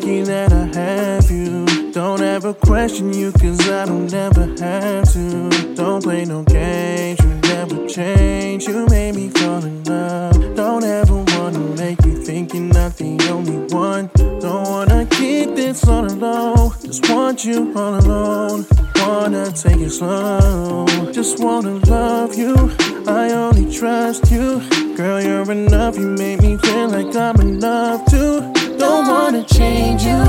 lucky that I have you. Don't ever question you, cause I don't ever have to. Don't play no games, you never change. You made me fall in love. Don't ever wanna make me think you're not the only one. Don't wanna keep this on the low. Just want you all alone. Wanna take it slow. Just wanna love you. I only trust you. Girl, you're enough. You make me feel like I'm enough too. Don't wanna change you.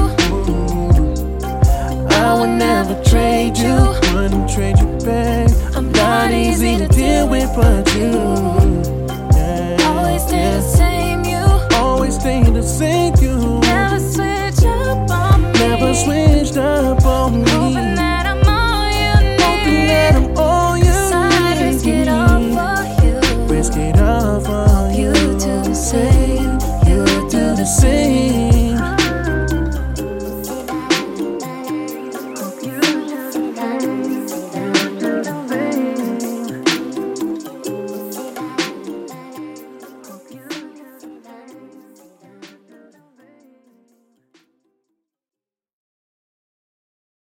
I would never trade you. Wouldn't trade you, babe. I'm not easy to deal with, but you. Always stay the same, you. Always stay the same, you. Never switch up on me. Never switched up on me. Hoping that I'm all you need. Hoping that I'm all you so I'd risk it all for you. Risk it all for You do the same. You do the same.